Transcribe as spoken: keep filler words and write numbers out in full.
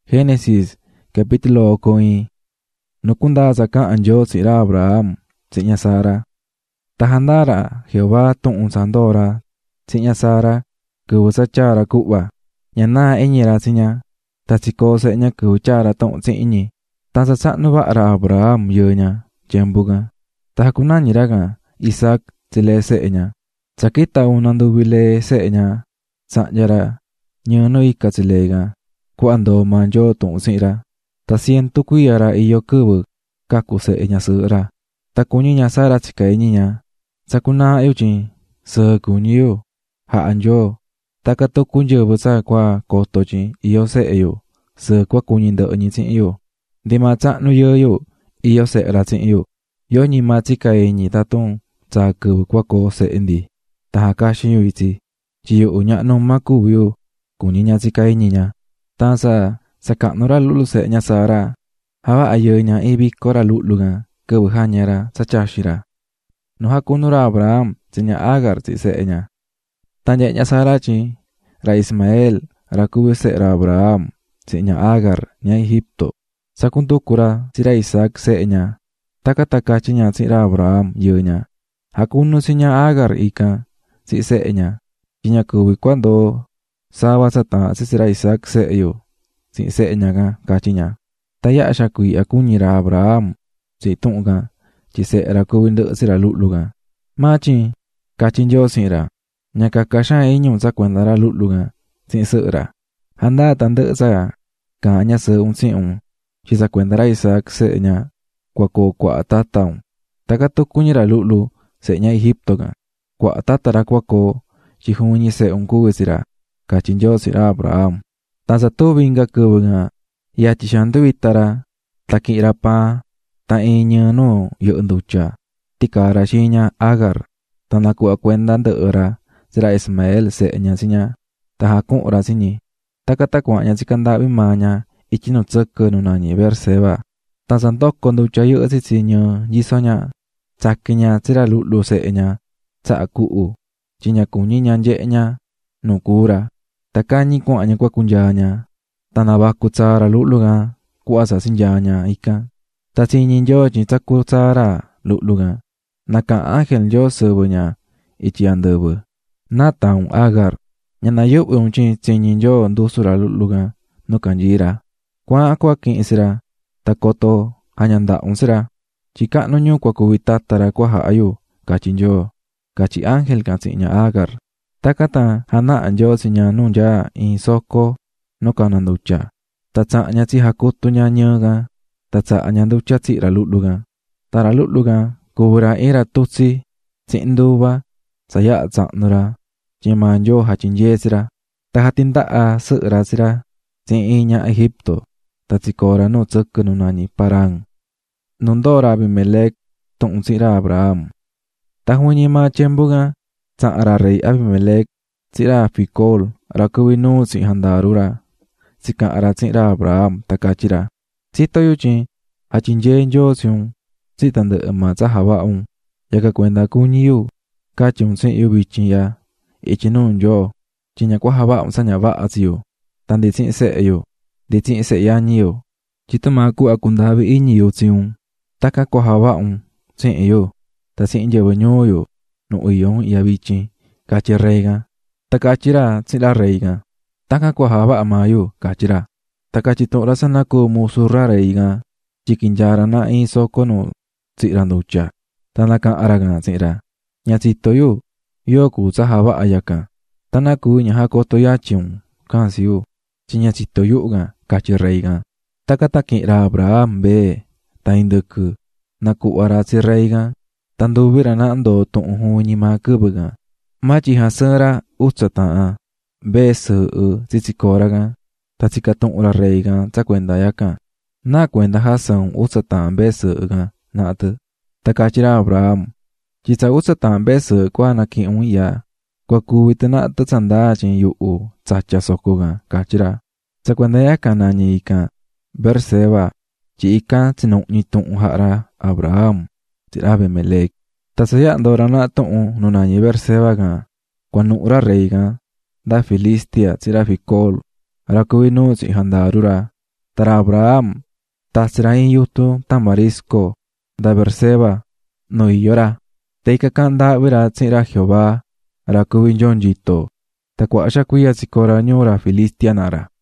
Génesis capítulo coin. No kunda zaka anjo sira Abraham, sinya Sara. Tahandara Jehová ton sandora, sinya Sara, kuusachara kuwa. Nyana enyira sinya, tasiko senya kuuchara ton sinyi. Tansa saknu ra Abraham yonya, jembuga. Tahakunanyiraga, Isaac sile senya. Sakita unandu bile senya, sanyara, nyono ika silega. Cuando manjo ton sira, ta siento kuyara iyo kubu, kaku se enya sura. Ta kunyinya Sara chika enyinya, sakuna euchin, se kunyo, ha anjo. Ta kato kunjo busa kwa kotochin, iyo se eyo, se kwa kunyindo enyichin iyo. Dima cha nu yo yo, iyo se rachin iyo. Yo nyima chika enyi tatung, cha kubu kwa ko se endi. Ta hakashi yu iti, chiyo unya no maku yo, kunyinya chika enyinya. Tansa sakaknora lulu se'nya Sara. Hawa ayonya ibi kora luluga kebuhanyara sachashira. Nuhakunura Abraham sinya Agar si se'nya. Tanyanya Sara chi ra Ismael ra kubu se'ra Abraham sinya Agar nya Egipto. Sakuntukura sira Isaac se'nya. Taka-taka chinya sira Abraham yonya. Hakunu sinya Agar ika si se'nya. Chinya kubu cuando sawa sata sisira Isaac se'yo, si se'nya ga kachinya. Taya shakui akunyira Abraham, si tunga, si se'ra kuwindo sira lutluga. Machi, kachinjo sira, nyaka kasha inyum sa kuendara lutluga, si se'ra. Handa tanda sa, kanya se un si un, si sa kuendara Isaac se'nya, kwa ko kwa tataun. Takato kunyira lutlu, se'nya Egipto ga. Kwa tatara kwa ko, si hunyi se un kuwe sira. Kachinjo sira Abraham. Tansa to vinga kubunga. Ya chishandu vitara. Takira pa. Ta inya no yo enducha. Tikara shinya Agar. Tanaku akuendan de ora. Sira Ismael se enya sinya. Tahakun ora sinyi. Takatakwanya sikanda bimanya. Ichino tseke nunanyi berseba. Tansa tok konducha yo asisinyo. Jisonya. Sakinya sira lulu se enya. Sa akuu. Chinya kunyinya njenya. Nukura. Takanyi kwa anya kwa kunjanya. Tanabaku tsara luluga. Kuasa sinjanya ika. Tatsinyi njo chitaku tsara luluga. Naka angel njo sebunya. Ichi andebu. Nataun Agar. Nyana yup unchi tsinyi njo ndusura luluga. Nukanjira. Kwa akwa kinsira. Takoto. Hanyanda unsira. Chika nunyu kwa kuwitatara kwa haayu. Kachi njo. Kachi angel katsinya Agar. Takata hana anjo sinya nunja in soko no kananducha. Tatsa nyati hakutu nyanyaga. Tatsa anyanducha tsira lutluga. Tara lutluga kubura ira tutsi. Tsinduba saya tsaknura. Jima anjo hachinjesira. Tahatindaa se'ra sira. Tsinya Egipto. Tatsikora no tseke nunani parang. Nundora Abimelech tung sira Abraham. Tahunyima chembuga. Tsara rey Abimelech, sira Fikol, rakuwinu si handarura. Sika ara sira Abraham takachira. Sito yuchi, hachinje njo siung, sitande ema zahawaun. Yaka kuenda kunyiyu, kachung si yubichi ya. Ichinu njo, chinya kwa hawaun sanya vaasiyo. Tandi si se yo, di si se yanyiyo. Chitamaku akundabi inyiyo siung. Taka kwa hawaun, si yo, ta si inje wenyoyo. No uyon y abichi, kachirrega. Takachira sila reiga. Taka kwa haba amayo, kachira. Takachitora sanaku musurra reiga. Chikinjara na iso kono siranducha. Tanaka araga sira. Nyasito yo, yoku sahaba ayaka. Tanaku nyahako toyachiun, kansiyo. Chinyasito yuga, kachirrega. Takatakira Abraham be, taindeku. Naku warasi reiga. Tandubira na ando tu'uhu nyima kubuga. Machi hasera utsataa. Besu u tsitsikoraga. Tatsika tu'ura reiga tsakuenda yaka. Na kuenda hasan utsataa besu uga natu. Takachira Abraham. Chitsa utsataa besu kwa naki unya. Kwa kuwitana tatsanda chin yu'u tsacha sokuga kachira. Tsakuenda yaka nanyi ika. Berseba. Chi ika tsinukni tu'uhara Abraham. Sira Abimelech. Tasaya andorana tu'u nunanyi Berseba kwa nu'ura reiga. Da Filistia sira Fikol. Rakuwinu si handarura. Tara Abraham, tasra in yutu tamarisco, da Berseba, no iyora, teika kanda vira tsira Jehová, ra kubin jonjito, ta kuasha kuya tsikora nyura Filistia nara.